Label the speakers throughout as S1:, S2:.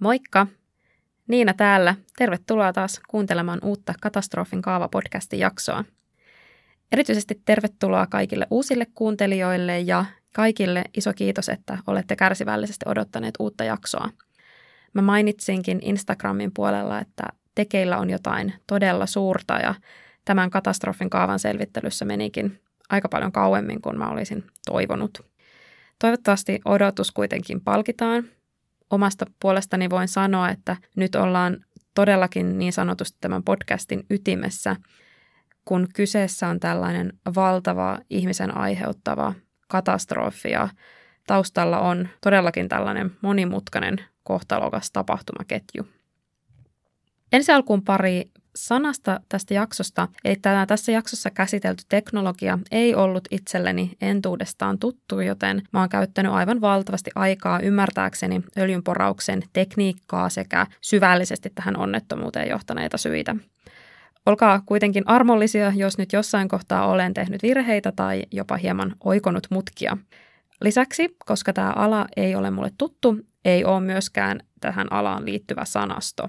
S1: Moikka! Niina täällä. Tervetuloa taas kuuntelemaan uutta Katastrofin kaava-podcastin jaksoa. Erityisesti tervetuloa kaikille uusille kuuntelijoille ja kaikille iso kiitos, että olette kärsivällisesti odottaneet uutta jaksoa. Mä mainitsinkin Instagramin puolella, että tekeillä on jotain todella suurta ja tämän katastrofin kaavan selvittelyssä menikin aika paljon kauemmin kuin mä olisin toivonut. Toivottavasti odotus kuitenkin palkitaan. Omasta puolestani voin sanoa, että nyt ollaan todellakin niin sanotusti tämän podcastin ytimessä, kun kyseessä on tällainen valtava ihmisen aiheuttava katastrofi ja taustalla on todellakin tällainen monimutkainen kohtalokas tapahtumaketju. Ensi alkuun pari sanasta tästä jaksosta, eli tässä jaksossa käsitelty teknologia ei ollut itselleni entuudestaan tuttu, joten mä oon käyttänyt aivan valtavasti aikaa ymmärtääkseni öljynporauksen tekniikkaa sekä syvällisesti tähän onnettomuuteen johtaneita syitä. Olkaa kuitenkin armollisia, jos nyt jossain kohtaa olen tehnyt virheitä tai jopa hieman oikonut mutkia. Lisäksi, koska tämä ala ei ole mulle tuttu, ei ole myöskään tähän alaan liittyvä sanasto.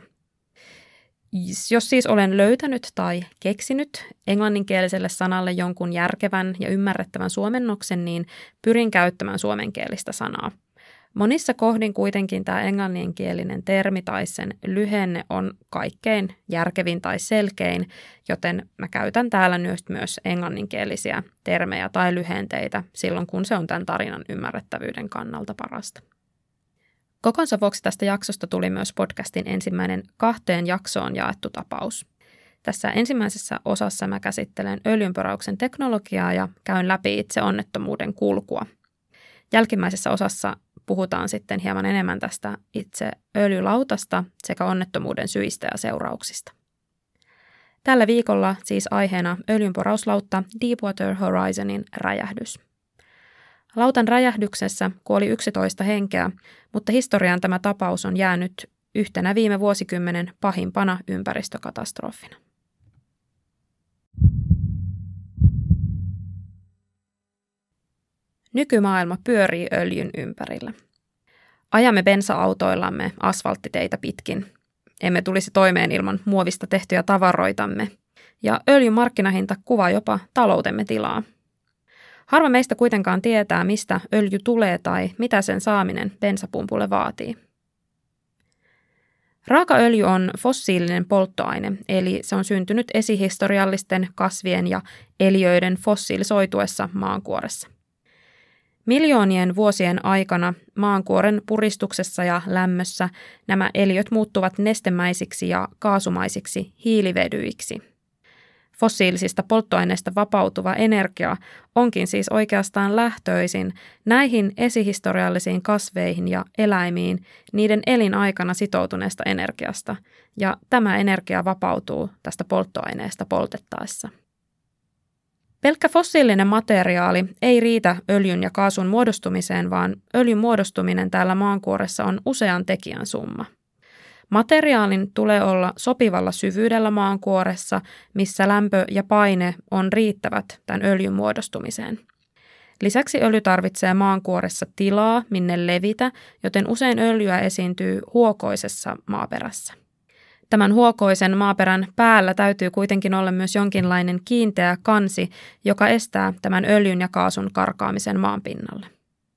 S1: Jos siis olen löytänyt tai keksinyt englanninkieliselle sanalle jonkun järkevän ja ymmärrettävän suomennoksen, niin pyrin käyttämään suomenkielistä sanaa. Monissa kohdin kuitenkin tämä englanninkielinen termi tai sen lyhenne on kaikkein järkevin tai selkein, joten mä käytän täällä myös englanninkielisiä termejä tai lyhenteitä silloin, kun se on tämän tarinan ymmärrettävyyden kannalta parasta. Kokonsa vuoksi tästä jaksosta tuli myös podcastin ensimmäinen 2 jaksoon jaettu tapaus. Tässä ensimmäisessä osassa mä käsittelen öljynporauksen teknologiaa ja käyn läpi itse onnettomuuden kulkua. Jälkimmäisessä osassa puhutaan sitten hieman enemmän tästä itse öljylautasta sekä onnettomuuden syistä ja seurauksista. Tällä viikolla siis aiheena öljynporauslautta Deepwater Horizonin räjähdys. Lautan räjähdyksessä kuoli 11 henkeä, mutta historiaan tämä tapaus on jäänyt yhtenä viime vuosikymmenen pahimpana ympäristökatastrofina. Nykymaailma pyörii öljyn ympärillä. Ajamme bensa-autoillamme asfalttiteitä pitkin. Emme tulisi toimeen ilman muovista tehtyjä tavaroitamme. Ja öljyn markkinahinta kuvaa jopa taloutemme tilaa. Harva meistä kuitenkaan tietää, mistä öljy tulee tai mitä sen saaminen bensapumpulle vaatii. Raakaöljy on fossiilinen polttoaine, eli se on syntynyt esihistoriallisten kasvien ja eliöiden fossiilisoituessa maankuoressa. Miljoonien vuosien aikana maankuoren puristuksessa ja lämmössä nämä eliöt muuttuvat nestemäisiksi ja kaasumaisiksi hiilivedyiksi. Fossiilisista polttoaineista vapautuva energia onkin siis oikeastaan lähtöisin näihin esihistoriallisiin kasveihin ja eläimiin niiden elinaikana sitoutuneesta energiasta, ja tämä energia vapautuu tästä polttoaineesta poltettaessa. Pelkkä fossiilinen materiaali ei riitä öljyn ja kaasun muodostumiseen, vaan öljyn muodostuminen täällä maankuoressa on usean tekijän summa. Materiaalin tulee olla sopivalla syvyydellä maankuoressa, missä lämpö ja paine on riittävät tämän öljyn muodostumiseen. Lisäksi öljy tarvitsee maankuoressa tilaa, minne levitä, joten usein öljyä esiintyy huokoisessa maaperässä. Tämän huokoisen maaperän päällä täytyy kuitenkin olla myös jonkinlainen kiinteä kansi, joka estää tämän öljyn ja kaasun karkaamisen maanpinnalle.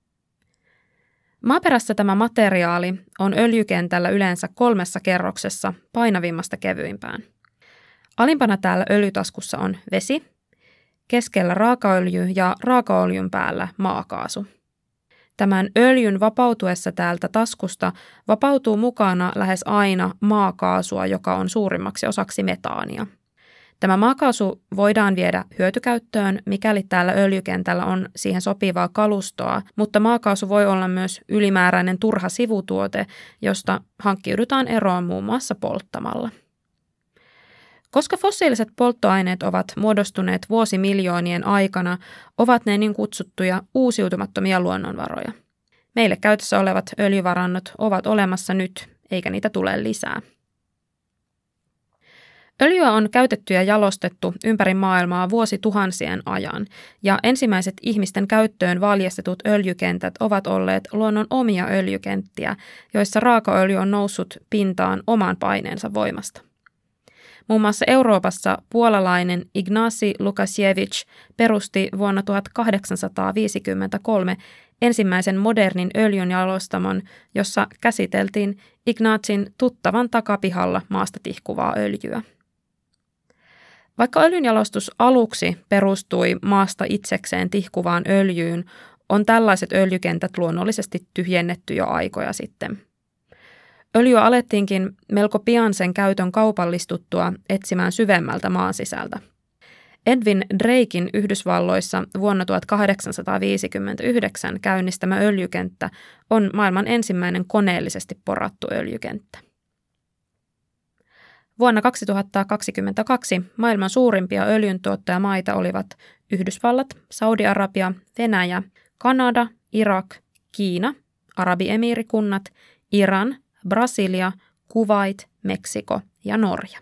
S1: Maaperässä tämä materiaali on öljykentällä yleensä 3 kerroksessa painavimmasta kevyimpään. Alimpana täällä öljytaskussa on vesi, keskellä raakaöljy ja raakaöljyn päällä maakaasu. Tämän öljyn vapautuessa täältä taskusta vapautuu mukana lähes aina maakaasua, joka on suurimmaksi osaksi metaania. Tämä maakaasu voidaan viedä hyötykäyttöön, mikäli täällä öljykentällä on siihen sopivaa kalustoa, mutta maakaasu voi olla myös ylimääräinen turha sivutuote, josta hankkiudutaan eroon muun muassa polttamalla. Koska fossiiliset polttoaineet ovat muodostuneet vuosimiljoonien aikana, ovat ne niin kutsuttuja uusiutumattomia luonnonvaroja. Meille käytössä olevat öljyvarannot ovat olemassa nyt, eikä niitä tule lisää. Öljyä on käytetty ja jalostettu ympäri maailmaa vuosituhansien ajan, ja ensimmäiset ihmisten käyttöön valjastetut öljykentät ovat olleet luonnon omia öljykenttiä, joissa raakaöljy on noussut pintaan oman paineensa voimasta. Muun muassa Euroopassa puolalainen Ignacy Łukasiewicz perusti vuonna 1853 ensimmäisen modernin öljynjalostamon, jossa käsiteltiin Ignazyn tuttavan takapihalla maasta tihkuvaa öljyä. Vaikka öljynjalostus aluksi perustui maasta itsekseen tihkuvaan öljyyn, on tällaiset öljykentät luonnollisesti tyhjennetty jo aikoja sitten. Öljyä alettiinkin melko pian sen käytön kaupallistuttua etsimään syvemmältä maan sisältä. Edwin Draken Yhdysvalloissa vuonna 1859 käynnistämä öljykenttä on maailman ensimmäinen koneellisesti porattu öljykenttä. Vuonna 2022 maailman suurimpia öljyntuottajamaita olivat Yhdysvallat, Saudi-Arabia, Venäjä, Kanada, Irak, Kiina, Arabiemiirikunnat, Iran, Brasilia, Kuwait, Meksiko ja Norja.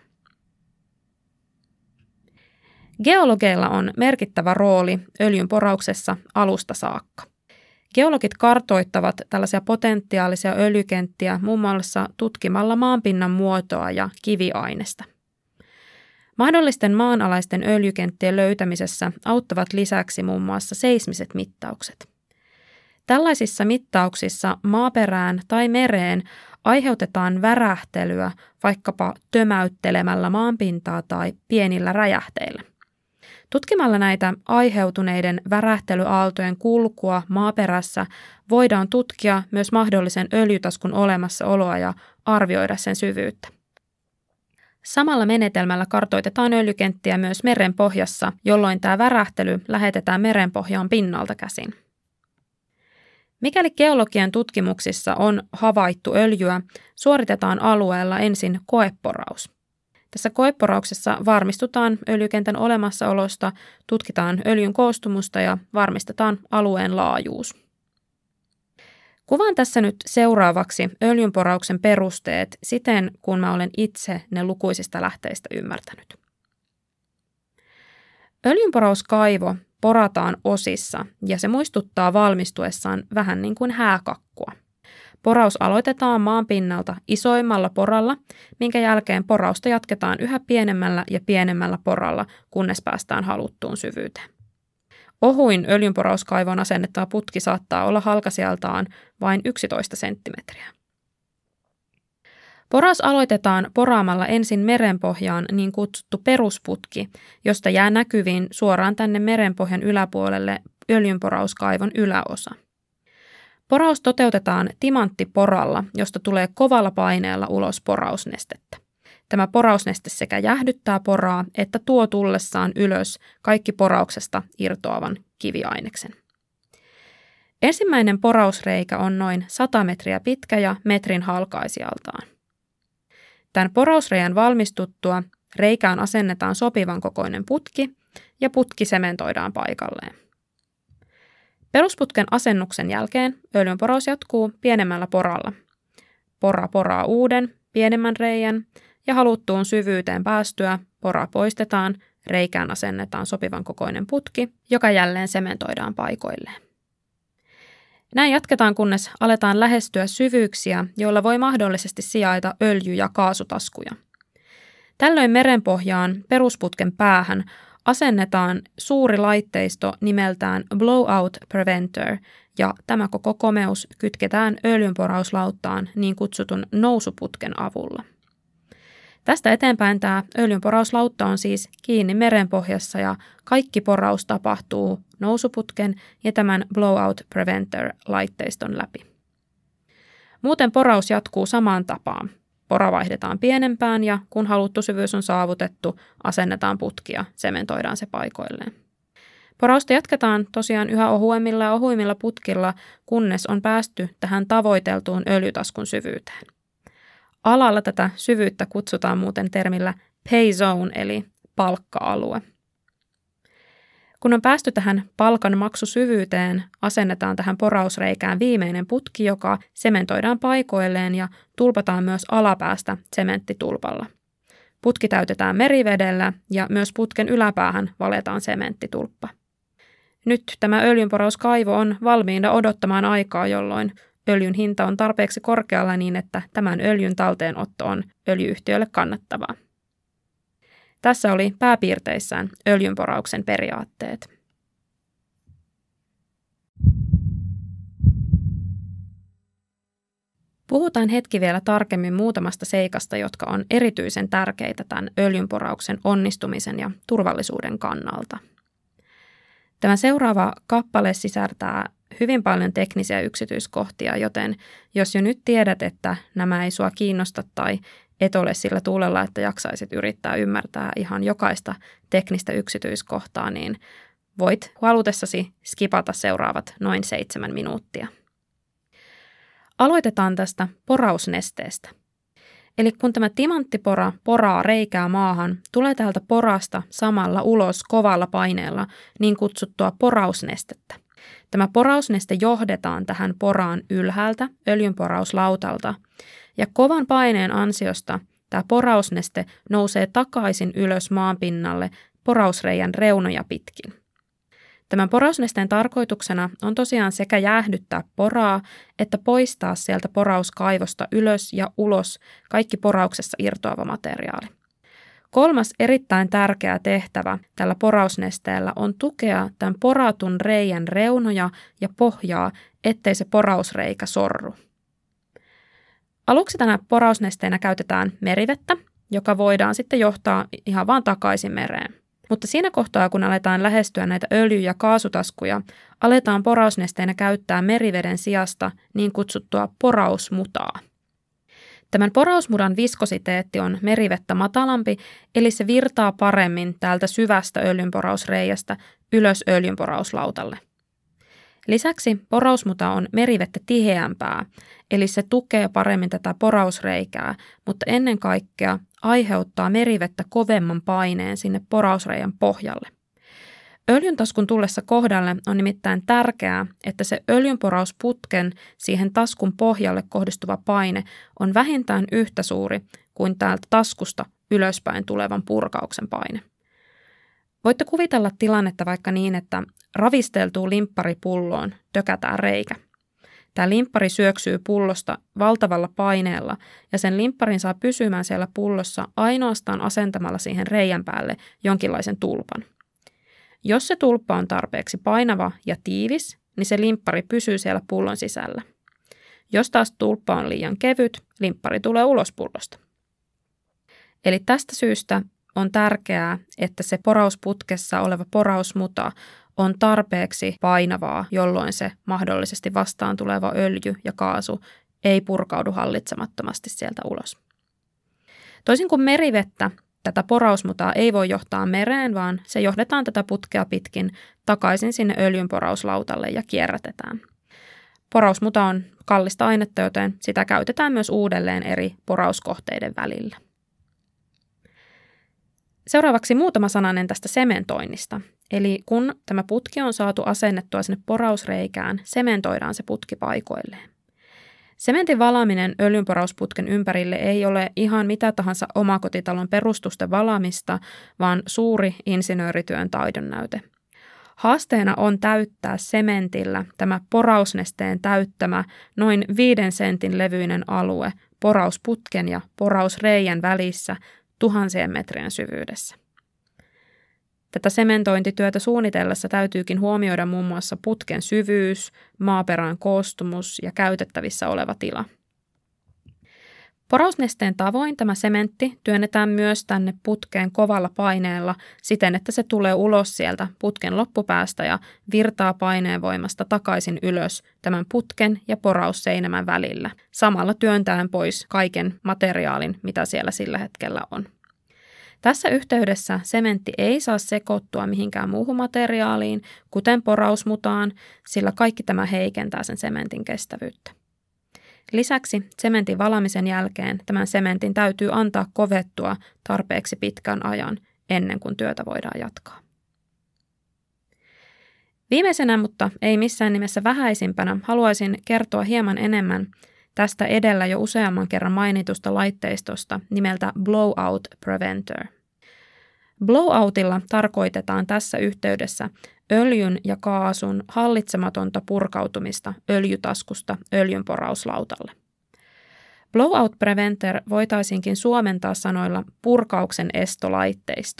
S1: Geologeilla on merkittävä rooli öljynporauksessa alusta saakka. Geologit kartoittavat tällaisia potentiaalisia öljykenttiä muun muassa tutkimalla maanpinnan muotoa ja kiviainesta. Mahdollisten maanalaisten öljykenttien löytämisessä auttavat lisäksi muun muassa seismiset mittaukset. Tällaisissa mittauksissa maaperään tai mereen aiheutetaan värähtelyä vaikkapa tömäyttelemällä maanpintaa tai pienillä räjähteillä. Tutkimalla näitä aiheutuneiden värähtelyaaltojen kulkua maaperässä voidaan tutkia myös mahdollisen öljytaskun olemassaoloa ja arvioida sen syvyyttä. Samalla menetelmällä kartoitetaan öljykenttiä myös merenpohjassa, jolloin tämä värähtely lähetetään merenpohjaan pinnalta käsin. Mikäli geologian tutkimuksissa on havaittu öljyä, suoritetaan alueella ensin koeporaus. Tässä koeporauksessa varmistutaan öljykentän olemassaolosta, tutkitaan öljyn koostumusta ja varmistetaan alueen laajuus. Kuvaan tässä nyt seuraavaksi öljynporauksen perusteet siten, kun mä olen itse ne lukuisista lähteistä ymmärtänyt. Öljynporauskaivo porataan osissa ja se muistuttaa valmistuessaan vähän niin kuin hääkakkua. Poraus aloitetaan maan pinnalta isoimmalla poralla, minkä jälkeen porausta jatketaan yhä pienemmällä ja pienemmällä poralla, kunnes päästään haluttuun syvyyteen. Ohuin öljynporauskaivoon asennettava putki saattaa olla halkasijaltaan vain 11 senttimetriä. Poraus aloitetaan poraamalla ensin merenpohjaan niin kutsuttu perusputki, josta jää näkyviin suoraan tänne merenpohjan yläpuolelle öljynporauskaivon yläosa. Poraus toteutetaan timanttiporalla, josta tulee kovalla paineella ulos porausnestettä. Tämä porausneste sekä jäähdyttää poraa että tuo tullessaan ylös kaikki porauksesta irtoavan kiviaineksen. Ensimmäinen porausreikä on noin 100 metriä pitkä ja metrin halkaisijaltaan. Tämän porausreiän valmistuttua reikään asennetaan sopivan kokoinen putki ja putki sementoidaan paikalleen. Perusputken asennuksen jälkeen öljynporaus jatkuu pienemmällä poralla. Pora poraa uuden, pienemmän reijän ja haluttuun syvyyteen päästyä pora poistetaan, reikään asennetaan sopivan kokoinen putki, joka jälleen sementoidaan paikoilleen. Näin jatketaan, kunnes aletaan lähestyä syvyyksiä, joilla voi mahdollisesti sijaita öljy- ja kaasutaskuja. Tällöin merenpohjaan perusputken päähän asennetaan suuri laitteisto nimeltään blowout preventer, ja tämä koko komeus kytketään öljynporauslauttaan niin kutsutun nousuputken avulla. Tästä eteenpäin tämä öljynporauslautta on siis kiinni merenpohjassa ja kaikki poraus tapahtuu nousuputken ja tämän blowout preventer-laitteiston läpi. Muuten poraus jatkuu samaan tapaan. Pora vaihdetaan pienempään ja kun haluttu syvyys on saavutettu, asennetaan putki ja sementoidaan se paikoilleen. Porausta jatketaan tosiaan yhä ohuemmilla ja ohuimmilla putkilla, kunnes on päästy tähän tavoiteltuun öljytaskun syvyyteen. Alalla tätä syvyyttä kutsutaan muuten termillä pay zone eli palkka-alue. Kun on päästy tähän palkan maksusyvyyteen, asennetaan tähän porausreikään viimeinen putki, joka sementoidaan paikoilleen ja tulpataan myös alapäästä sementtitulpalla. Putki täytetään merivedellä ja myös putken yläpäähän valetaan sementtitulppa. Nyt tämä öljynporauskaivo on valmiina odottamaan aikaa, jolloin öljyn hinta on tarpeeksi korkealla niin, että tämän öljyn talteenotto on öljy-yhtiölle kannattavaa. Tässä oli pääpiirteissään öljynporauksen periaatteet. Puhutaan hetki vielä tarkemmin muutamasta seikasta, jotka on erityisen tärkeitä tämän öljynporauksen onnistumisen ja turvallisuuden kannalta. Tämä seuraava kappale sisältää hyvin paljon teknisiä yksityiskohtia, joten jos jo nyt tiedät, että nämä ei sua kiinnosta tai et ole sillä tuulella, että jaksaisit yrittää ymmärtää ihan jokaista teknistä yksityiskohtaa, niin voit halutessasi skipata seuraavat noin 7 minuuttia. Aloitetaan tästä porausnesteestä. Eli kun tämä timanttipora poraa reikää maahan, tulee täältä porasta samalla ulos kovalla paineella niin kutsuttua porausnestettä. Tämä porausneste johdetaan tähän poraan ylhäältä öljynporauslautalta ja kovan paineen ansiosta tämä porausneste nousee takaisin ylös maanpinnalle porausreiän reunoja pitkin. Tämän porausnesteen tarkoituksena on tosiaan sekä jäähdyttää poraa että poistaa sieltä porauskaivosta ylös ja ulos kaikki porauksessa irtoava materiaali. Kolmas erittäin tärkeä tehtävä tällä porausnesteellä on tukea tämän poratun reijän reunoja ja pohjaa, ettei se porausreikä sorru. Aluksi tänä porausnesteenä käytetään merivettä, joka voidaan sitten johtaa ihan vaan takaisin mereen. Mutta siinä kohtaa, kun aletaan lähestyä näitä öljy- ja kaasutaskuja, aletaan porausnesteenä käyttää meriveden sijasta niin kutsuttua porausmutaa. Tämän porausmudan viskositeetti on merivettä matalampi, eli se virtaa paremmin täältä syvästä öljynporausreiästä ylös öljynporauslautalle. Lisäksi porausmuta on merivettä tiheämpää, eli se tukee paremmin tätä porausreikää, mutta ennen kaikkea aiheuttaa merivettä kovemman paineen sinne porausreiän pohjalle. Öljyntaskun tullessa kohdalle on nimittäin tärkeää, että se öljynporausputken siihen taskun pohjalle kohdistuva paine on vähintään yhtä suuri kuin täältä taskusta ylöspäin tulevan purkauksen paine. Voitte kuvitella tilannetta vaikka niin, että ravisteltuun limpparipulloon tökätään reikä. Tämä limppari syöksyy pullosta valtavalla paineella ja sen limpparin saa pysymään siellä pullossa ainoastaan asentamalla siihen reijän päälle jonkinlaisen tulpan. Jos se tulppa on tarpeeksi painava ja tiivis, niin se limppari pysyy siellä pullon sisällä. Jos taas tulppa on liian kevyt, limppari tulee ulos pullosta. Eli tästä syystä on tärkeää, että se porausputkessa oleva porausmuta on tarpeeksi painavaa, jolloin se mahdollisesti vastaan tuleva öljy ja kaasu ei purkaudu hallitsemattomasti sieltä ulos. Toisin kuin merivettä, tätä porausmutaa ei voi johtaa mereen, vaan se johdetaan tätä putkea pitkin takaisin sinne öljynporauslautalle ja kierrätetään. Porausmuta on kallista ainetta, joten sitä käytetään myös uudelleen eri porauskohteiden välillä. Seuraavaksi muutama sananen tästä sementoinnista. Eli kun tämä putki on saatu asennettua sinne porausreikään, sementoidaan se putki paikoilleen. Sementin valaaminen öljynporausputken ympärille ei ole ihan mitä tahansa omakotitalon perustusten valaamista, vaan suuri insinöörityön taidonnäyte. Haasteena on täyttää sementillä tämä porausnesteen täyttämä noin 5 sentin levyinen alue porausputken ja porausreijän välissä tuhansien metrien syvyydessä. Tätä sementointityötä suunnitellessa täytyykin huomioida muun muassa putken syvyys, maaperän koostumus ja käytettävissä oleva tila. Porausnesteen tavoin tämä sementti työnnetään myös tänne putkeen kovalla paineella siten, että se tulee ulos sieltä putken loppupäästä ja virtaa paineen voimasta takaisin ylös tämän putken ja porausseinämän välillä, samalla työntäen pois kaiken materiaalin, mitä siellä sillä hetkellä on. Tässä yhteydessä sementti ei saa sekoittua mihinkään muuhun materiaaliin, kuten porausmutaan, sillä kaikki tämä heikentää sen sementin kestävyyttä. Lisäksi sementin valamisen jälkeen tämän sementin täytyy antaa kovettua tarpeeksi pitkän ajan ennen kuin työtä voidaan jatkaa. Viimeisenä, mutta ei missään nimessä vähäisimpänä, haluaisin kertoa hieman enemmän tästä edellä jo useamman kerran mainitusta laitteistosta nimeltä Blowout Preventer. Blowoutilla tarkoitetaan tässä yhteydessä öljyn ja kaasun hallitsematonta purkautumista öljytaskusta öljynporauslautalle. Blowout Preventer voitaisiinkin suomentaa sanoilla purkauksen estolaitteisto.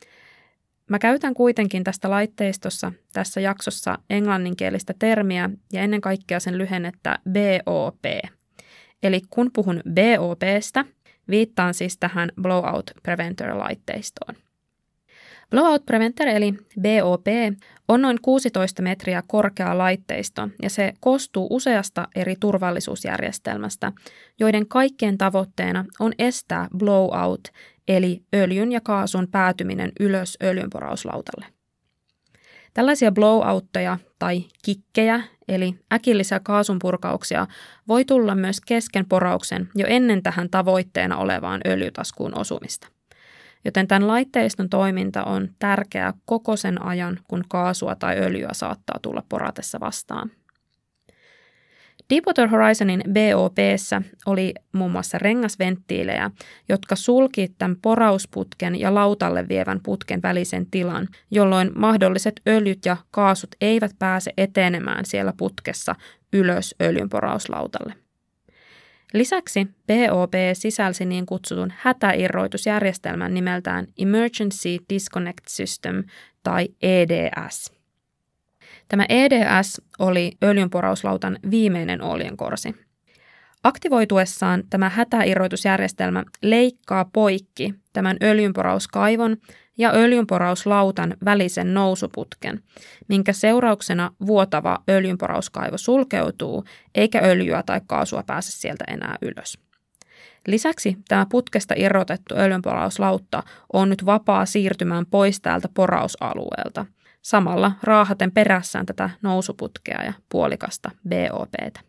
S1: Mä käytän kuitenkin tästä laitteistossa tässä jaksossa englanninkielistä termiä ja ennen kaikkea sen lyhennettä BOP. Eli kun puhun BOPstä, viittaan siis tähän Blowout Preventer-laitteistoon. Blowout Preventer eli BOP on noin 16 metriä korkea laitteisto ja se koostuu useasta eri turvallisuusjärjestelmästä, joiden kaikkien tavoitteena on estää blowout eli öljyn ja kaasun päätyminen ylös öljynporauslautalle. Tällaisia blowoutteja tai kikkejä eli äkillisiä kaasunpurkauksia voi tulla myös kesken porauksen jo ennen tähän tavoitteena olevaan öljytaskuun osumista. Joten tämän laitteiston toiminta on tärkeää koko sen ajan, kun kaasua tai öljyä saattaa tulla poratessa vastaan. Deepwater Horizonin BOP:ssä oli muun muassa rengasventtiilejä, jotka sulki tämän porausputken ja lautalle vievän putken välisen tilan, jolloin mahdolliset öljyt ja kaasut eivät pääse etenemään siellä putkessa ylös öljynporauslautalle. Lisäksi BOP sisälsi niin kutsutun hätäirroitusjärjestelmän nimeltään Emergency Disconnect System tai EDS. Tämä EDS oli öljynporauslautan viimeinen oljenkorsi. Aktivoituessaan tämä hätäirroitusjärjestelmä leikkaa poikki tämän öljynporauskaivon ja öljynporauslautan välisen nousuputken, minkä seurauksena vuotava öljynporauskaivo sulkeutuu, eikä öljyä tai kaasua pääse sieltä enää ylös. Lisäksi tämä putkesta irrotettu öljynporauslautta on nyt vapaa siirtymään pois täältä porausalueelta, samalla raahaten perässään tätä nousuputkea ja puolikasta BOP:tä.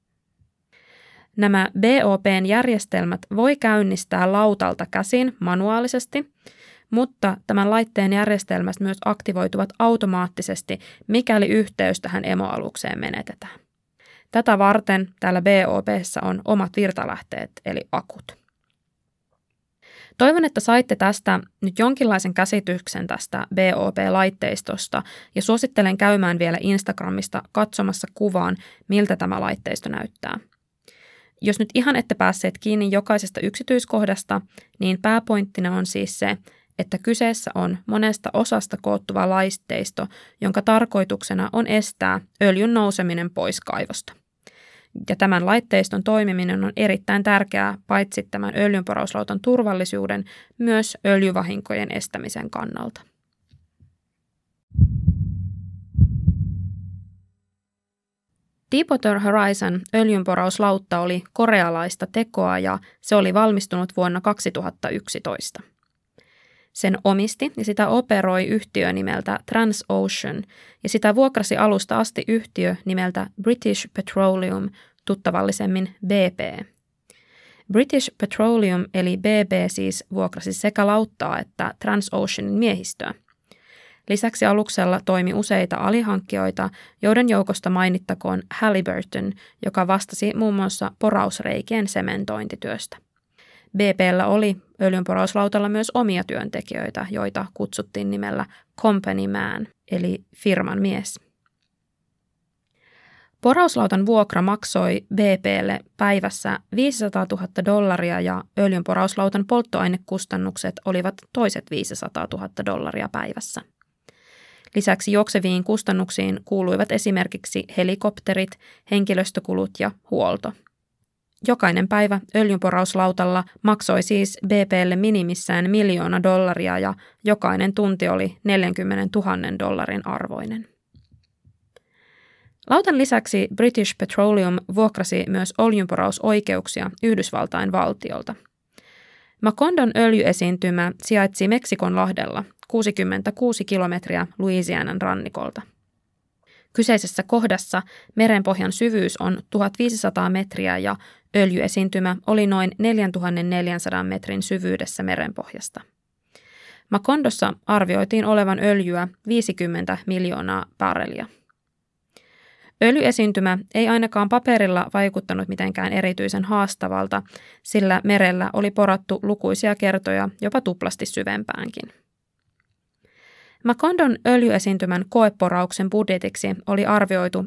S1: Nämä BOP:n järjestelmät voi käynnistää lautalta käsin manuaalisesti, mutta tämän laitteen järjestelmät myös aktivoituvat automaattisesti, mikäli yhteys tähän emoalukseen menetetään. Tätä varten täällä BOP:ssä on omat virtalähteet eli akut. Toivon, että saitte tästä nyt jonkinlaisen käsityksen tästä BOP-laitteistosta ja suosittelen käymään vielä Instagramista katsomassa kuvaan, miltä tämä laitteisto näyttää. Jos nyt ihan ette päässeet kiinni jokaisesta yksityiskohdasta, niin pääpointtina on siis se, että kyseessä on monesta osasta koottuva laitteisto, jonka tarkoituksena on estää öljyn nouseminen pois kaivosta. Ja tämän laitteiston toimiminen on erittäin tärkeää paitsi tämän öljynporauslautan turvallisuuden, myös öljyvahinkojen estämisen kannalta. Deepwater Horizon öljynporauslautta oli korealaista tekoa ja se oli valmistunut vuonna 2011. Sen omisti ja sitä operoi yhtiö nimeltä Transocean ja sitä vuokrasi alusta asti yhtiö nimeltä British Petroleum, tuttavallisemmin BP. British Petroleum eli BP siis vuokrasi sekä lauttaa että Transoceanin miehistöä. Lisäksi aluksella toimi useita alihankkijoita, joiden joukosta mainittakoon Halliburton, joka vastasi muun muassa porausreikien sementointityöstä. BP:llä oli öljynporauslautalla myös omia työntekijöitä, joita kutsuttiin nimellä company man, eli firman mies. Porauslautan vuokra maksoi BP:lle päivässä $500,000 ja öljynporauslautan polttoainekustannukset olivat toiset $500,000 päivässä. Lisäksi juokseviin kustannuksiin kuuluivat esimerkiksi helikopterit, henkilöstökulut ja huolto. Jokainen päivä öljynporauslautalla maksoi siis BP:lle minimissään $1 miljoonaa ja jokainen tunti oli $40,000 arvoinen. Lautan lisäksi British Petroleum vuokrasi myös öljynporausoikeuksia Yhdysvaltain valtiolta. Macondon öljyesiintymä sijaitsi Meksikonlahdella 66 kilometriä Louisianan rannikolta. Kyseisessä kohdassa merenpohjan syvyys on 1500 metriä ja öljyesiintymä oli noin 4400 metrin syvyydessä merenpohjasta. Macondossa arvioitiin olevan öljyä 50 miljoonaa barrelia. Öljyesiintymä ei ainakaan paperilla vaikuttanut mitenkään erityisen haastavalta, sillä merellä oli porattu lukuisia kertoja jopa tuplasti syvempäänkin. Macondon öljyesiintymän koeporauksen budjetiksi oli arvioitu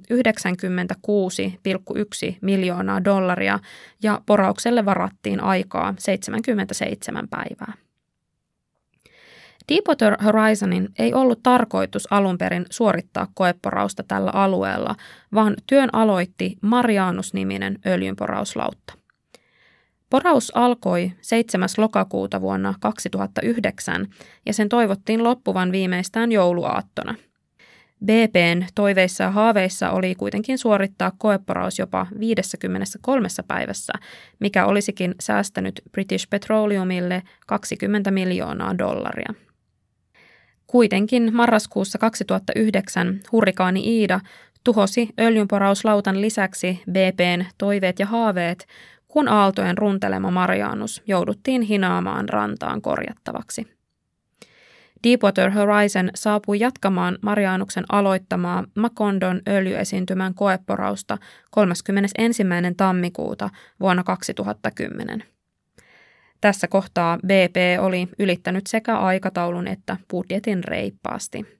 S1: $96,1 miljoonaa ja poraukselle varattiin aikaa 77 päivää. Deepwater Horizonin ei ollut tarkoitus alun perin suorittaa koeporausta tällä alueella, vaan työn aloitti Marianus-niminen öljynporauslautta. Poraus alkoi 7. lokakuuta vuonna 2009 ja sen toivottiin loppuvan viimeistään jouluaattona. BP:n toiveissa ja haaveissa oli kuitenkin suorittaa koeporaus jopa 53 päivässä, mikä olisikin säästänyt British Petroleumille $20 miljoonaa. Kuitenkin marraskuussa 2009 hurrikaani Ida tuhosi öljynporauslautan lisäksi BP:n toiveet ja haaveet, kun aaltojen runtelema Marianus jouduttiin hinaamaan rantaan korjattavaksi. Deepwater Horizon saapui jatkamaan Marianuksen aloittamaa Macondon öljyesiintymän koeporausta 31. tammikuuta vuonna 2010. Tässä kohtaa BP oli ylittänyt sekä aikataulun että budjetin reippaasti.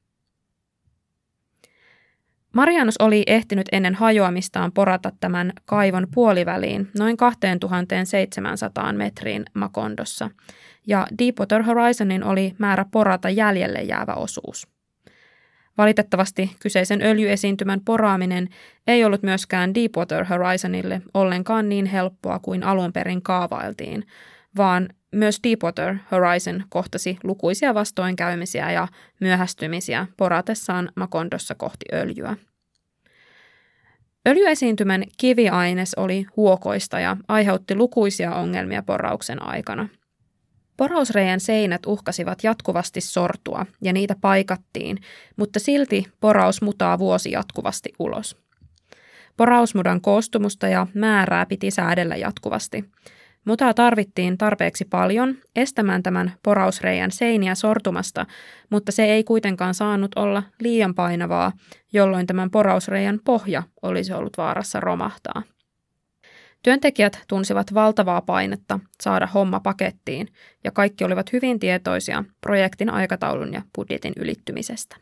S1: Marianus oli ehtinyt ennen hajoamistaan porata tämän kaivon puoliväliin noin 2700 metriin Macondossa, ja Deepwater Horizonin oli määrä porata jäljelle jäävä osuus. Valitettavasti kyseisen öljyesiintymän poraaminen ei ollut myöskään Deepwater Horizonille ollenkaan niin helppoa kuin alun perin kaavailtiin, vaan myös Deepwater Horizon kohtasi lukuisia vastoinkäymisiä ja myöhästymisiä poratessaan Macondossa kohti öljyä. Öljyesiintymän kiviaines oli huokoista ja aiheutti lukuisia ongelmia porauksen aikana. Porausreiän seinät uhkasivat jatkuvasti sortua ja niitä paikattiin, mutta silti poraus mutaa vuosi jatkuvasti ulos. Porausmudan koostumusta ja määrää piti säädellä jatkuvasti. Mutaa tarvittiin tarpeeksi paljon estämään tämän porausreiän seiniä sortumasta, mutta se ei kuitenkaan saanut olla liian painavaa, jolloin tämän porausreiän pohja olisi ollut vaarassa romahtaa. Työntekijät tunsivat valtavaa painetta saada homma pakettiin, ja kaikki olivat hyvin tietoisia projektin aikataulun ja budjetin ylittymisestä.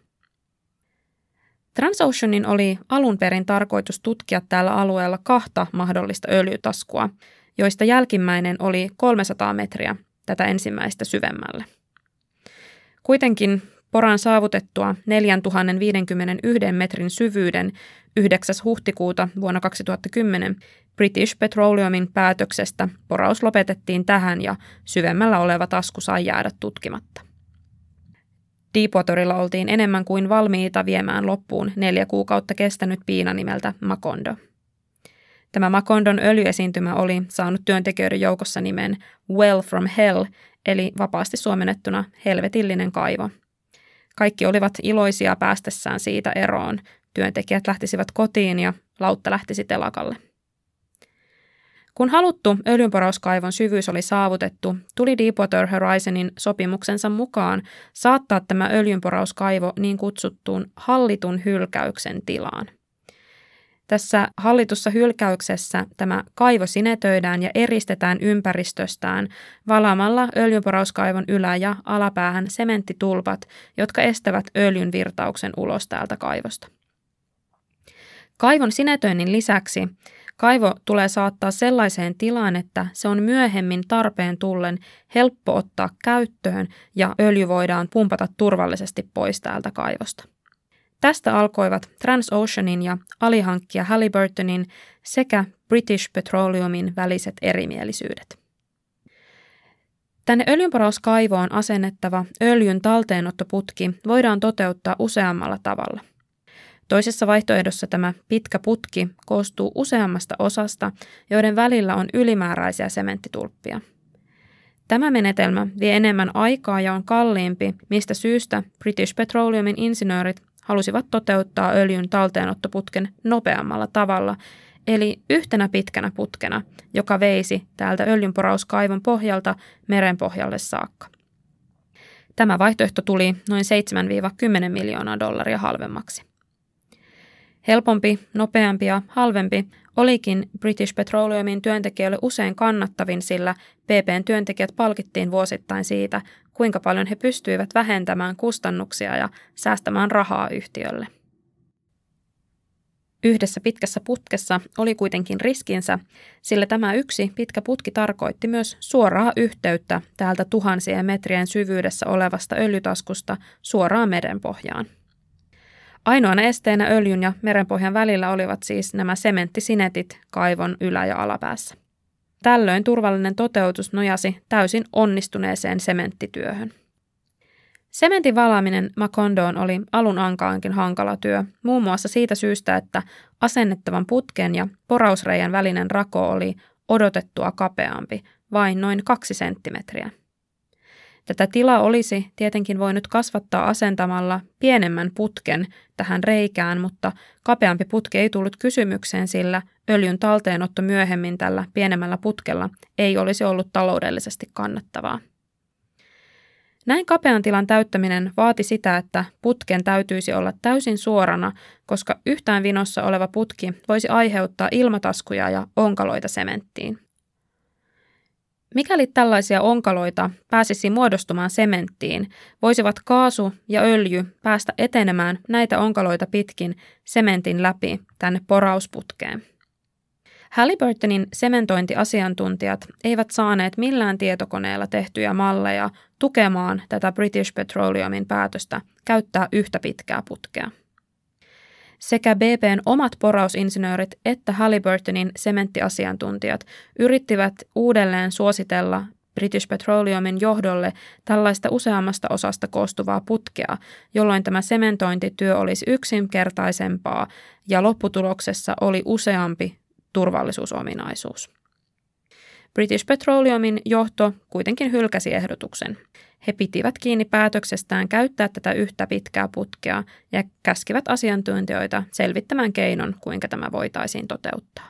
S1: Transoceanin oli alun perin tarkoitus tutkia tällä alueella 2 mahdollista öljytaskua, joista jälkimmäinen oli 300 metriä tätä ensimmäistä syvemmälle. Kuitenkin poran saavutettua 4051 metrin syvyyden 9. huhtikuuta vuonna 2010 British Petroleumin päätöksestä poraus lopetettiin tähän ja syvemmällä oleva tasku sai jäädä tutkimatta. Deepwaterilla oltiin enemmän kuin valmiita viemään loppuun 4 kuukautta kestänyt piina nimeltä Macondo. Tämä Macondon öljyesiintymä oli saanut työntekijöiden joukossa nimen Well from Hell, eli vapaasti suomennettuna helvetillinen kaivo. Kaikki olivat iloisia päästessään siitä eroon. Työntekijät lähtisivät kotiin ja lautta lähtisi telakalle. Kun haluttu öljynporauskaivon syvyys oli saavutettu, tuli Deepwater Horizonin sopimuksensa mukaan saattaa tämä öljynporauskaivo niin kutsuttuun hallitun hylkäyksen tilaan. Tässä hallitussa hylkäyksessä tämä kaivo sinetöidään ja eristetään ympäristöstään valaamalla öljynporauskaivon ylä- ja alapäähän sementtitulpat, jotka estävät öljyn virtauksen ulos täältä kaivosta. Kaivon sinetöinnin lisäksi kaivo tulee saattaa sellaiseen tilaan, että se on myöhemmin tarpeen tullen helppo ottaa käyttöön ja öljy voidaan pumpata turvallisesti pois täältä kaivosta. Tästä alkoivat Transoceanin ja alihankkija Halliburtonin sekä British Petroleumin väliset erimielisyydet. Tänne öljynporauskaivoon asennettava öljyn talteenottoputki voidaan toteuttaa useammalla tavalla. Toisessa vaihtoehdossa tämä pitkä putki koostuu useammasta osasta, joiden välillä on ylimääräisiä sementtitulppia. Tämä menetelmä vie enemmän aikaa ja on kalliimpi, mistä syystä British Petroleumin insinöörit halusivat toteuttaa öljyn talteenottoputken nopeammalla tavalla, eli yhtenä pitkänä putkena, joka veisi täältä öljynporauskaivon pohjalta merenpohjalle saakka. Tämä vaihtoehto tuli noin $7–10 miljoonaa halvemmaksi. Helpompi, nopeampi ja halvempi olikin British Petroleumin työntekijöille usein kannattavin, sillä BP:n työntekijät palkittiin vuosittain siitä, kuinka paljon he pystyivät vähentämään kustannuksia ja säästämään rahaa yhtiölle. Yhdessä pitkässä putkessa oli kuitenkin riskinsä, sillä tämä yksi pitkä putki tarkoitti myös suoraa yhteyttä täältä tuhansien metrien syvyydessä olevasta öljytaskusta suoraan merenpohjaan. Ainoana esteenä öljyn ja merenpohjan välillä olivat siis nämä sementtisinetit kaivon ylä- ja alapäässä. Tällöin turvallinen toteutus nojasi täysin onnistuneeseen sementtityöhön. Sementin valaaminen Macondoon oli alun ankaankin hankala työ, muun muassa siitä syystä, että asennettavan putken ja porausreiän välinen rako oli odotettua kapeampi, vain noin 2 senttimetriä. Tätä tilaa olisi tietenkin voinut kasvattaa asentamalla pienemmän putken tähän reikään, mutta kapeampi putki ei tullut kysymykseen, sillä öljyn talteenotto myöhemmin tällä pienemmällä putkella ei olisi ollut taloudellisesti kannattavaa. Näin kapean tilan täyttäminen vaati sitä, että putken täytyisi olla täysin suorana, koska yhtään vinossa oleva putki voisi aiheuttaa ilmataskuja ja onkaloita sementtiin. Mikäli tällaisia onkaloita pääsisi muodostumaan sementtiin, voisivat kaasu ja öljy päästä etenemään näitä onkaloita pitkin sementin läpi tänne porausputkeen. Halliburtonin sementointiasiantuntijat eivät saaneet millään tietokoneella tehtyjä malleja tukemaan tätä British Petroleumin päätöstä käyttää yhtä pitkää putkea. Sekä BP:n omat porausinsinöörit että Halliburtonin sementtiasiantuntijat yrittivät uudelleen suositella British Petroleumin johdolle tällaista useammasta osasta koostuvaa putkea, jolloin tämä sementointityö olisi yksinkertaisempaa ja lopputuloksessa oli useampi turvallisuusominaisuus. British Petroleumin johto kuitenkin hylkäsi ehdotuksen. He pitivät kiinni päätöksestään käyttää tätä yhtä pitkää putkea ja käskivät asiantuntijoita selvittämään keinon, kuinka tämä voitaisiin toteuttaa.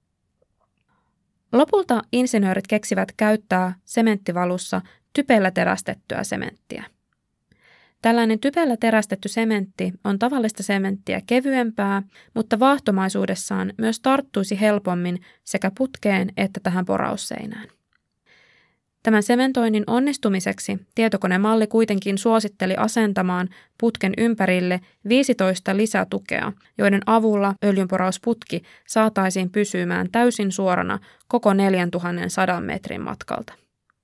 S1: Lopulta insinöörit keksivät käyttää sementtivalussa typellä terästettyä sementtiä. Tällainen typellä terästetty sementti on tavallista sementtiä kevyempää, mutta vaahtomaisuudessaan myös tarttuisi helpommin sekä putkeen että tähän porausseinään. Tämän sementoinnin onnistumiseksi tietokonemalli kuitenkin suositteli asentamaan putken ympärille 15 lisätukea, joiden avulla öljynporausputki saataisiin pysymään täysin suorana koko 4100 metrin matkalta.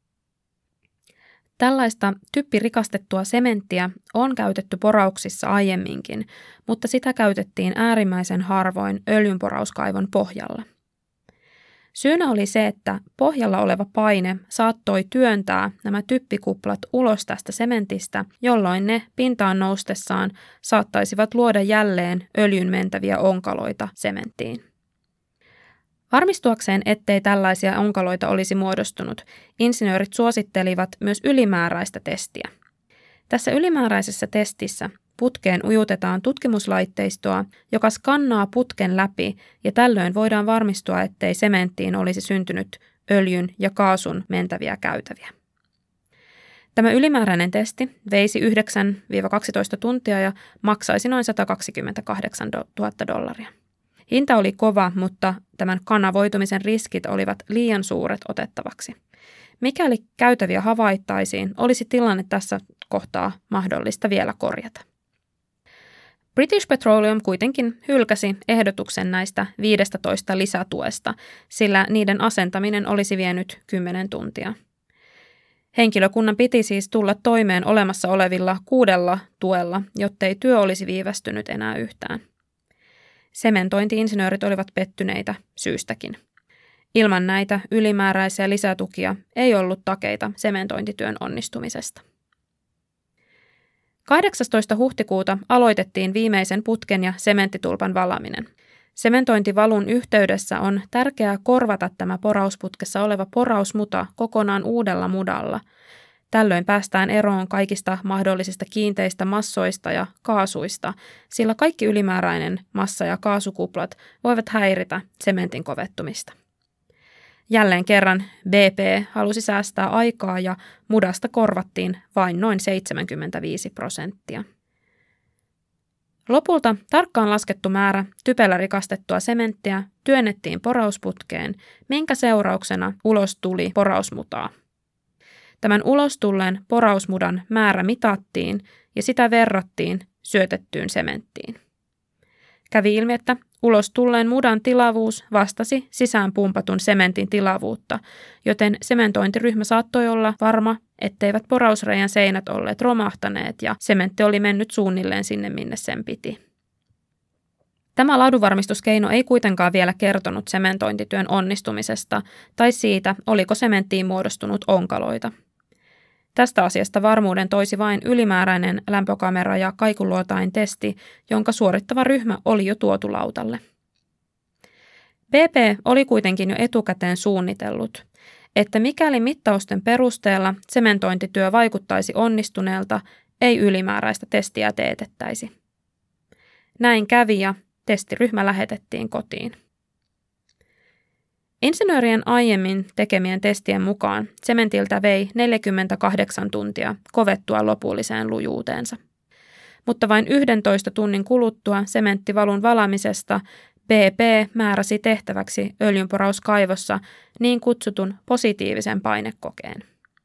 S1: Tällaista typpirikastettua sementtiä on käytetty porauksissa aiemminkin, mutta sitä käytettiin äärimmäisen harvoin öljynporauskaivon pohjalla. Syynä oli se, että pohjalla oleva paine saattoi työntää nämä typpikuplat ulos tästä sementistä, jolloin ne pintaan noustessaan saattaisivat luoda jälleen öljyn mentäviä onkaloita sementtiin. Varmistuakseen, ettei tällaisia onkaloita olisi muodostunut, insinöörit suosittelivat myös ylimääräistä testiä. Tässä ylimääräisessä testissä putkeen ujutetaan tutkimuslaitteistoa, joka skannaa putken läpi ja tällöin voidaan varmistua, ettei sementtiin olisi syntynyt öljyn ja kaasun mentäviä käytäviä. Tämä ylimääräinen testi veisi 9-12 tuntia ja maksaisi noin $128 000. Hinta oli kova, mutta tämän kanavoitumisen riskit olivat liian suuret otettavaksi. Mikäli käytäviä havaittaisiin, olisi tilanne tässä kohtaa mahdollista vielä korjata. British Petroleum kuitenkin hylkäsi ehdotuksen näistä 15 lisätuesta, sillä niiden asentaminen olisi vienyt 10 tuntia. Henkilökunnan piti siis tulla toimeen olemassa olevilla 6 tuella, jottei työ olisi viivästynyt enää yhtään. Sementointi-insinöörit olivat pettyneitä syystäkin. Ilman näitä ylimääräisiä lisätukia ei ollut takeita sementointityön onnistumisesta. 18. huhtikuuta aloitettiin viimeisen putken ja sementtitulpan valaaminen. Sementointivalun yhteydessä on tärkeää korvata tämä porausputkessa oleva porausmuta kokonaan uudella mudalla. Tällöin päästään eroon kaikista mahdollisista kiinteistä massoista ja kaasuista, sillä kaikki ylimääräinen massa ja kaasukuplat voivat häiritä sementin kovettumista. Jälleen kerran BP halusi säästää aikaa ja mudasta korvattiin vain noin 75%. Lopulta tarkkaan laskettu määrä typellä rikastettua sementtiä työnnettiin porausputkeen, minkä seurauksena ulos tuli porausmutaa. Tämän ulos tulleen porausmudan määrä mitattiin ja sitä verrattiin syötettyyn sementtiin. Kävi ilmi, että ulos tulleen mudan tilavuus vastasi sisään pumpatun sementin tilavuutta, joten sementointiryhmä saattoi olla varma, etteivät porausreiän seinät olleet romahtaneet ja sementti oli mennyt suunnilleen sinne, minne sen piti. Tämä laadunvarmistuskeino ei kuitenkaan vielä kertonut sementointityön onnistumisesta tai siitä, oliko sementtiin muodostunut onkaloita. Tästä asiasta varmuuden toisi vain ylimääräinen lämpökamera- ja kaikuluotain testi, jonka suorittava ryhmä oli jo tuotu lautalle. BP oli kuitenkin jo etukäteen suunnitellut, että mikäli mittausten perusteella sementointityö vaikuttaisi onnistuneelta, ei ylimääräistä testiä teetettäisi. Näin kävi ja testiryhmä lähetettiin kotiin. Insinöörien aiemmin tekemien testien mukaan sementiltä vei 48 tuntia kovettua lopulliseen lujuuteensa. Mutta vain 11 tunnin kuluttua sementtivalun valamisesta BP määräsi tehtäväksi öljynporauskaivossa niin kutsutun positiivisen painekokeen.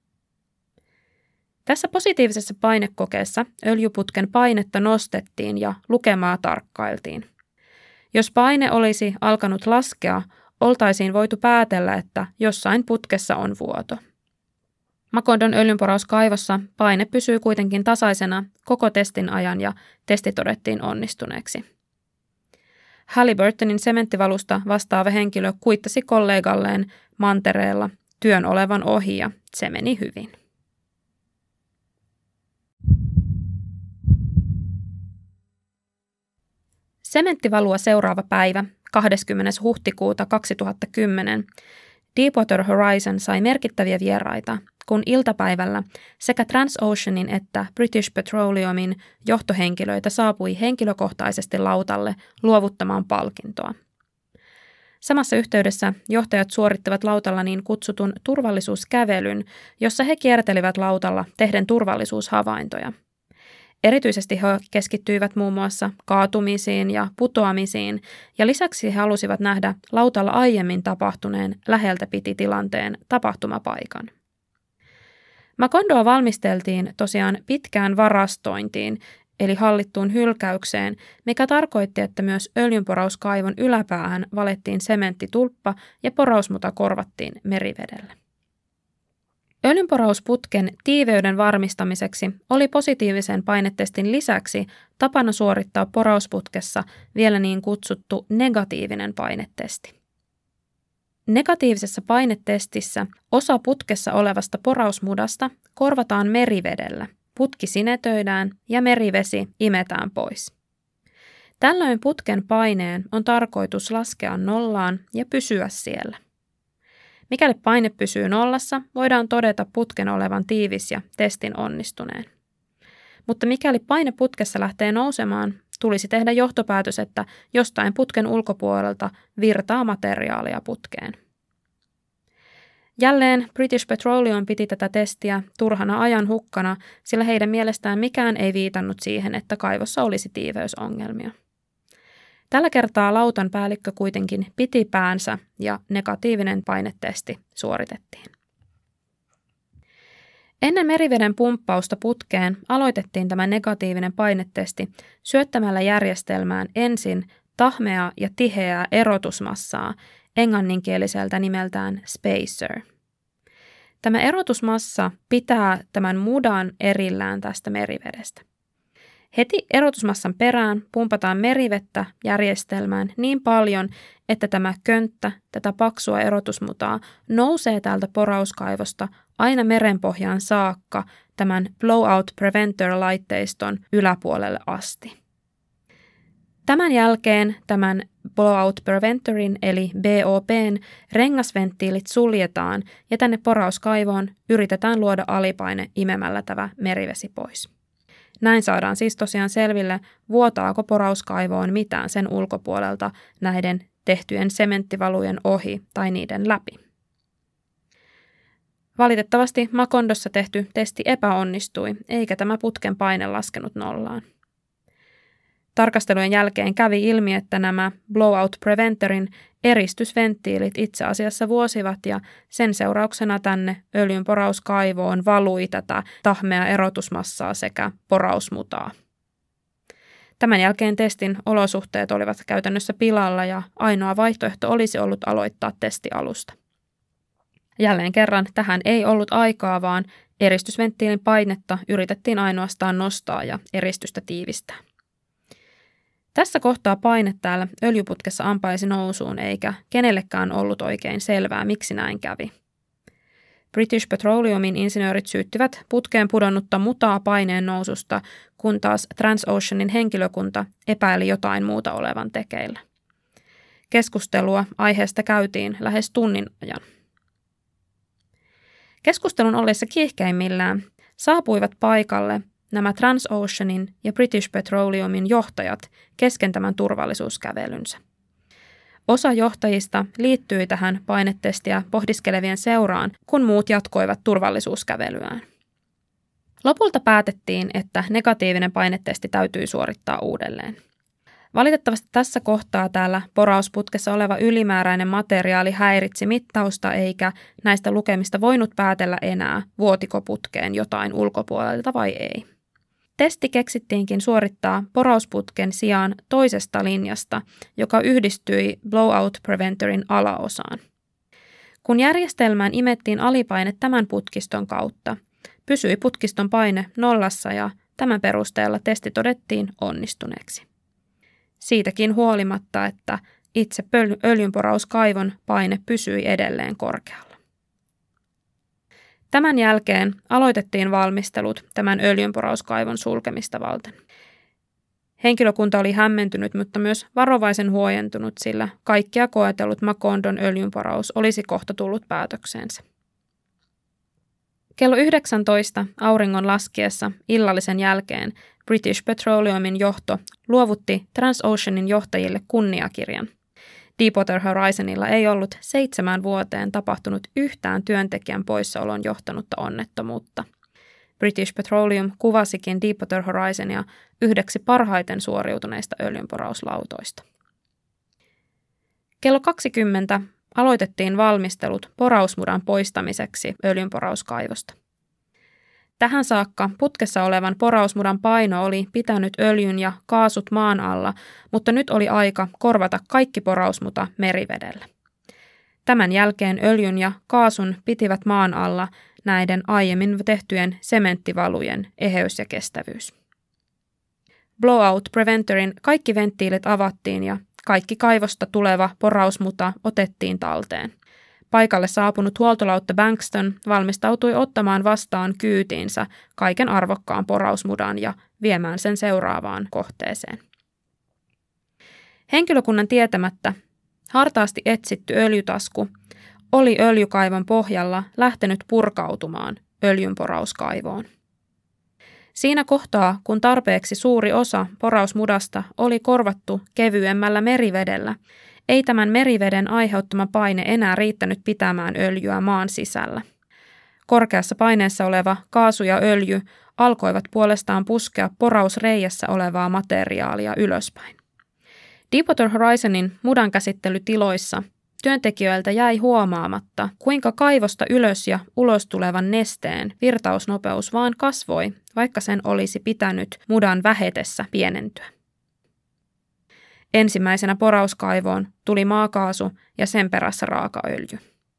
S1: Tässä positiivisessa painekokeessa öljyputken painetta nostettiin ja lukemaa tarkkailtiin. Jos paine olisi alkanut laskea, oltaisiin voitu päätellä, että jossain putkessa on vuoto. Macondon öljynporauskaivossa paine pysyy kuitenkin tasaisena koko testin ajan ja testi todettiin onnistuneeksi. Halliburtonin sementtivalusta vastaava henkilö kuittasi kollegalleen mantereella työn olevan ohi ja se meni hyvin. Sementtivalua seuraava päivä, 20. huhtikuuta 2010, Deepwater Horizon sai merkittäviä vieraita, kun iltapäivällä sekä Transoceanin että British Petroleumin johtohenkilöitä saapui henkilökohtaisesti lautalle luovuttamaan palkintoa. Samassa yhteydessä johtajat suorittavat lautalla niin kutsutun turvallisuuskävelyn, jossa he kiertelivät lautalla tehden turvallisuushavaintoja. Erityisesti he keskittyivät muun muassa kaatumisiin ja putoamisiin, ja lisäksi he halusivat nähdä lautalla aiemmin tapahtuneen läheltä piti tilanteen tapahtumapaikan. Macondoa valmisteltiin tosiaan pitkään varastointiin, eli hallittuun hylkäykseen, mikä tarkoitti, että myös öljynporauskaivon yläpäähän valettiin sementtitulppa ja porausmuta korvattiin merivedellä. Öljynporausputken tiiveyden varmistamiseksi oli positiivisen painetestin lisäksi tapana suorittaa porausputkessa vielä niin kutsuttu negatiivinen painetesti. Negatiivisessa painetestissä osa putkessa olevasta porausmudasta korvataan merivedellä, putki sinetöidään ja merivesi imetään pois. Tällöin putken paineen on tarkoitus laskea nollaan ja pysyä siellä. Mikäli paine pysyy nollassa, voidaan todeta putken olevan tiivis ja testin onnistuneen. Mutta mikäli paine putkessa lähtee nousemaan, tulisi tehdä johtopäätös, että jostain putken ulkopuolelta virtaa materiaalia putkeen. Jälleen British Petroleum piti tätä testiä turhana ajan hukkana, sillä heidän mielestään mikään ei viitannut siihen, että kaivossa olisi tiiveysongelmia. Tällä kertaa lautan päällikkö kuitenkin piti päänsä ja negatiivinen painetesti suoritettiin. Ennen meriveden pumppausta putkeen aloitettiin tämä negatiivinen painetesti syöttämällä järjestelmään ensin tahmeaa ja tiheää erotusmassaa englanninkieliseltä nimeltään spacer. Tämä erotusmassa pitää tämän mudan erillään tästä merivedestä. Heti erotusmassan perään pumpataan merivettä järjestelmään niin paljon, että tämä könttä, tätä paksua erotusmutaa, nousee täältä porauskaivosta aina merenpohjaan saakka tämän blowout preventer-laitteiston yläpuolelle asti. Tämän jälkeen tämän blowout preventorin eli BOPn rengasventtiilit suljetaan ja tänne porauskaivoon yritetään luoda alipaine imemällä tämä merivesi pois. Näin saadaan siis tosiaan selville, vuotaako porauskaivoon mitään sen ulkopuolelta näiden tehtyjen sementtivalujen ohi tai niiden läpi. Valitettavasti Macondossa tehty testi epäonnistui, eikä tämä putken paine laskenut nollaan. Tarkastelujen jälkeen kävi ilmi, että nämä blowout preventorin eristysventtiilit itse asiassa vuosivat ja sen seurauksena tänne öljynporauskaivoon valui tätä tahmea erotusmassaa sekä porausmutaa. Tämän jälkeen testin olosuhteet olivat käytännössä pilalla ja ainoa vaihtoehto olisi ollut aloittaa testi alusta. Jälleen kerran tähän ei ollut aikaa, vaan eristysventtiilin painetta yritettiin ainoastaan nostaa ja eristystä tiivistää. Tässä kohtaa paine täällä öljyputkessa ampaisi nousuun, eikä kenellekään ollut oikein selvää, miksi näin kävi. British Petroleumin insinöörit syyttivät putkeen pudonnutta mutaa paineen noususta, kun taas Transoceanin henkilökunta epäili jotain muuta olevan tekeillä. Keskustelua aiheesta käytiin lähes tunnin ajan. Keskustelun ollessa kiihkeimmillään saapuivat paikalle nämä Transoceanin ja British Petroleumin johtajat kesken tämän turvallisuuskävelynsä. Osa johtajista liittyi tähän painetestiä pohdiskelevien seuraan, kun muut jatkoivat turvallisuuskävelyään. Lopulta päätettiin, että negatiivinen painetesti täytyy suorittaa uudelleen. Valitettavasti tässä kohtaa täällä porausputkessa oleva ylimääräinen materiaali häiritsi mittausta, eikä näistä lukemista voinut päätellä enää, vuotiko putkeen jotain ulkopuolelta vai ei. Testi keksittiinkin suorittaa porausputken sijaan toisesta linjasta, joka yhdistyi blowout preventorin alaosaan. Kun järjestelmään imettiin alipaine tämän putkiston kautta, pysyi putkiston paine nollassa ja tämän perusteella testi todettiin onnistuneeksi. Siitäkin huolimatta, että itse öljynporauskaivon paine pysyi edelleen korkealla. Tämän jälkeen aloitettiin valmistelut tämän öljynporauskaivon sulkemista varten. Henkilökunta oli hämmentynyt, mutta myös varovaisen huojentunut, sillä kaikkia koetellut Macondon öljynporaus olisi kohta tullut päätökseensä. Kello 19 auringon laskiessa illallisen jälkeen British Petroleumin johto luovutti Transoceanin johtajille kunniakirjan. Deepwater Horizonilla ei ollut 7 vuoteen tapahtunut yhtään työntekijän poissaolon johtanutta onnettomuutta. British Petroleum kuvasikin Deepwater Horizonia yhdeksi parhaiten suoriutuneista öljynporauslautoista. Kello 20 aloitettiin valmistelut porausmudan poistamiseksi öljynporauskaivosta. Tähän saakka putkessa olevan porausmudan paino oli pitänyt öljyn ja kaasut maan alla, mutta nyt oli aika korvata kaikki porausmuta merivedellä. Tämän jälkeen öljyn ja kaasun pitivät maan alla näiden aiemmin tehtyjen sementtivalujen eheys ja kestävyys. Blowout preventorin kaikki venttiilit avattiin ja kaikki kaivosta tuleva porausmuta otettiin talteen. Paikalle saapunut huoltolautta Bankston valmistautui ottamaan vastaan kyytiinsä kaiken arvokkaan porausmudan ja viemään sen seuraavaan kohteeseen. Henkilökunnan tietämättä hartaasti etsitty öljytasku oli öljykaivon pohjalla lähtenyt purkautumaan öljynporauskaivoon. Siinä kohtaa, kun tarpeeksi suuri osa porausmudasta oli korvattu kevyemmällä merivedellä, ei tämän meriveden aiheuttama paine enää riittänyt pitämään öljyä maan sisällä. Korkeassa paineessa oleva kaasu ja öljy alkoivat puolestaan puskea porausreiässä olevaa materiaalia ylöspäin. Deepwater Horizonin mudankäsittelytiloissa työntekijöiltä jäi huomaamatta, kuinka kaivosta ylös ja ulos tulevan nesteen virtausnopeus vaan kasvoi, vaikka sen olisi pitänyt mudan vähetessä pienentyä. Ensimmäisenä porauskaivoon tuli maakaasu ja sen perässä raakaöljy.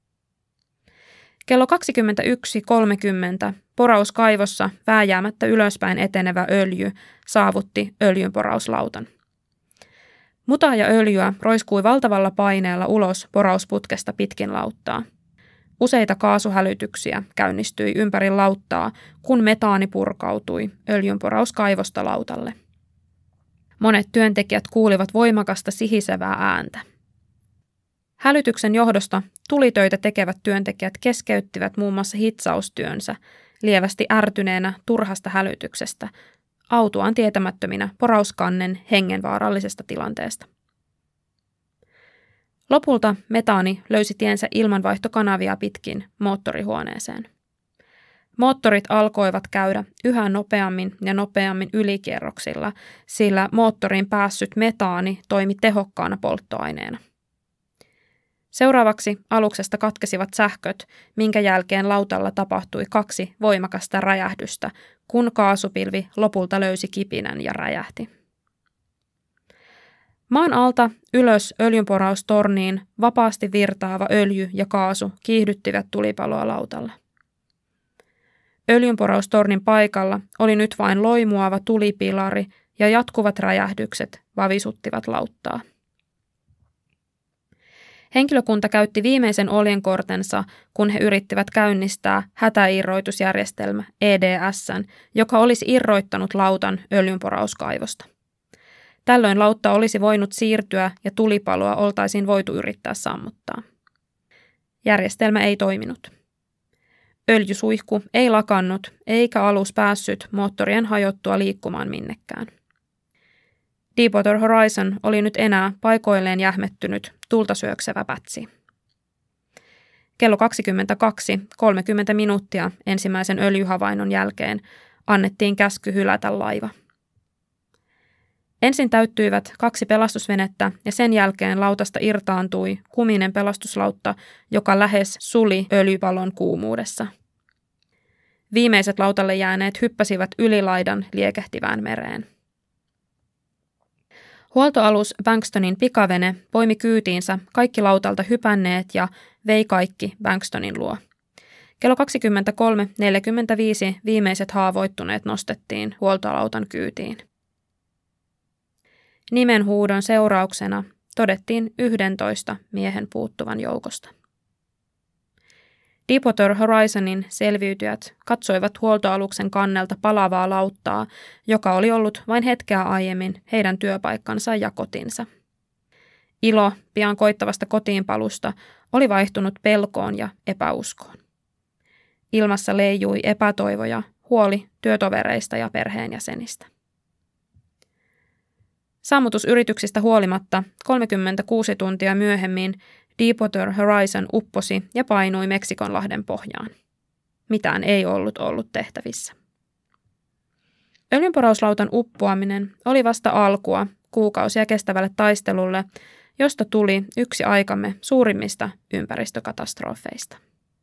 S1: Kello 21.30 porauskaivossa vääjäämättä ylöspäin etenevä öljy saavutti öljynporauslautan. Mutaa ja öljyä roiskui valtavalla paineella ulos porausputkesta pitkin lauttaa. Useita kaasuhälytyksiä käynnistyi ympäri lauttaa, kun metaani purkautui öljynporauskaivosta lautalle. Monet työntekijät kuulivat voimakasta sihisevää ääntä. Hälytyksen johdosta tulitöitä tekevät työntekijät keskeyttivät muun muassa hitsaustyönsä lievästi ärtyneenä turhasta hälytyksestä, autuaan tietämättöminä porauskannen hengenvaarallisesta tilanteesta. Lopulta metaani löysi tiensä ilmanvaihtokanavia pitkin moottorihuoneeseen. Moottorit alkoivat käydä yhä nopeammin ja nopeammin ylikierroksilla, sillä moottoriin päässyt metaani toimi tehokkaana polttoaineena. Seuraavaksi aluksesta katkesivat sähköt, minkä jälkeen lautalla tapahtui 2 voimakasta räjähdystä, kun kaasupilvi lopulta löysi kipinän ja räjähti. Maan alta ylös öljynporaustorniin vapaasti virtaava öljy ja kaasu kiihdyttivät tulipaloa lautalla. Öljynporaustornin paikalla oli nyt vain loimuava tulipilari ja jatkuvat räjähdykset vavisuttivat lauttaa. Henkilökunta käytti viimeisen oljenkortensa, kun he yrittivät käynnistää hätäirroitusjärjestelmä EDS:n, joka olisi irroittanut lautan öljynporauskaivosta. Tällöin lautta olisi voinut siirtyä ja tulipaloa oltaisiin voitu yrittää sammuttaa. Järjestelmä ei toiminut. Öljysuihku ei lakannut eikä alus päässyt moottorien hajottua liikkumaan minnekään. Deepwater Horizon oli nyt enää paikoilleen jähmettynyt, tulta syöksevä pätsi. Kello 22:30 minuuttia ensimmäisen öljyhavainnon jälkeen annettiin käsky hylätä laiva. Ensin täyttyivät 2 pelastusvenettä ja sen jälkeen lautasta irtaantui kuminen pelastuslautta, joka lähes suli öljypalon kuumuudessa. Viimeiset lautalle jääneet hyppäsivät yli laidan liekehtivään mereen. Huoltoalus Bankstonin pikavene poimi kyytiinsä kaikki lautalta hypänneet ja vei kaikki Bankstonin luo. Kello 23:45 viimeiset haavoittuneet nostettiin huoltolautan kyytiin. Nimenhuudon seurauksena todettiin 11 miehen puuttuvan joukosta. Deepwater Horizonin selviytyjät katsoivat huoltoaluksen kannelta palavaa lauttaa, joka oli ollut vain hetkeä aiemmin heidän työpaikkansa ja kotinsa. Ilo pian koittavasta kotiinpalusta oli vaihtunut pelkoon ja epäuskoon. Ilmassa leijui epätoivo ja huoli työtovereista ja perheenjäsenistä. Sammutusyrityksistä huolimatta 36 tuntia myöhemmin Deepwater Horizon upposi ja painui Meksikonlahden pohjaan. Mitään ei ollut tehtävissä. Öljynporauslautan uppoaminen oli vasta alkua kuukausia kestävälle taistelulle, josta tuli yksi aikamme suurimmista ympäristökatastrofeista.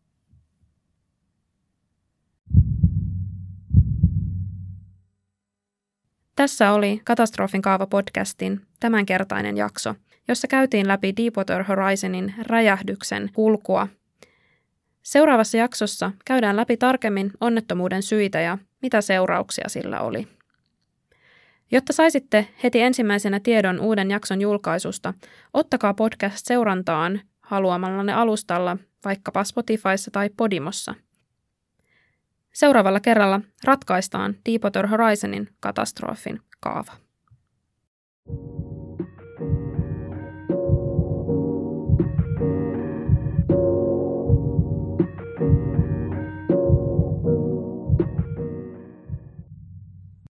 S1: Tässä oli Katastrofin kaava-podcastin tämänkertainen jakso, jossa käytiin läpi Deepwater Horizonin räjähdyksen kulkua. Seuraavassa jaksossa käydään läpi tarkemmin onnettomuuden syitä ja mitä seurauksia sillä oli. Jotta saisitte heti ensimmäisenä tiedon uuden jakson julkaisusta, ottakaa podcast seurantaan haluamallanne alustalla, vaikkapa Spotifyssa tai Podimossa. Seuraavalla kerralla ratkaistaan Deepwater Horizonin katastrofin kaava.